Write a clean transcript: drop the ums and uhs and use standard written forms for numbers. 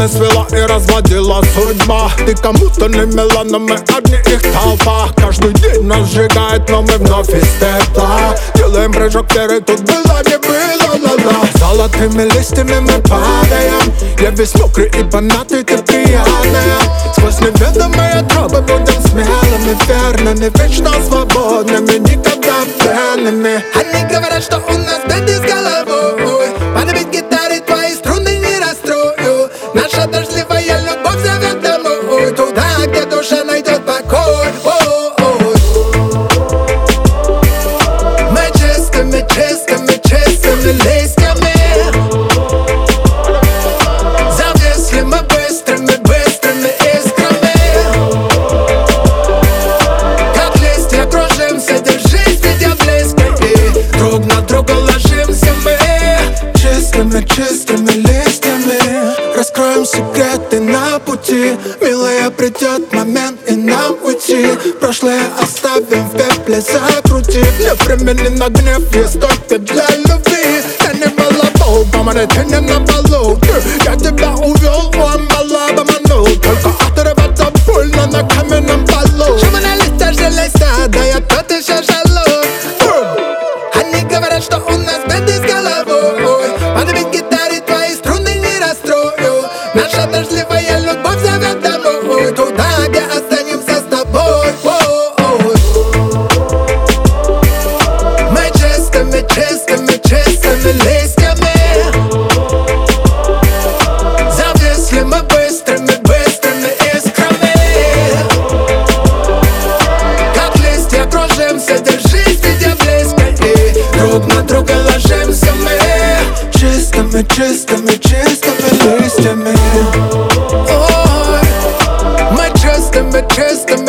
не свела и разводила судьба. Ты кому-то не мила, но мы одни их толпа. Каждый день нас сжигает, но мы вновь из тепла. Делаем прыжок вперед, тут было не было, ла-ла. Золотыми листьями мы падаем. Я весь мокрый и помятый, ты приятная. Сквозь неведомые тропы будем смелыми, верными, вечно свободными, никогда пьяными. Они говорят, что у нас беды с головой. Под бит гитары твои струны не расстрою. Наша дождливая любовь зовет домой, туда, где душа найдет покой. Мы чистыми, чистыми, чистыми листьями зависли мы быстрыми, быстрыми искрами. Как листья кружимся, держись, ведь я близко, и друг на друга ложимся мы. Чистыми, чистыми листьями раскроем секреты на пути. Милая, придет момент и нам уйти. Прошлое оставим в пепле, закрутив. Нет времени на гнев, есть только для любви. Я не балабол, поманы, ты не на балу. Я тебя увел, он балаба манул. Только отрываться больно на каменном полу. Чему на листья железа, да я тот еще жалуюсь. Они говорят, что у нас беды с головой. Под бит гитары твои струны не расстрою. Наша дождливая любовь зовет домой, туда, где останемся с тобой. Мы чистыми, чистыми, чистыми листьями зависли мы быстрыми, быстрыми искрами. Как листья кружимся, держись, ведь я близко, и друг на друга ложимся мы. Чистыми, чистыми, чистыми листьями. Ой, мы чистыми, чистыми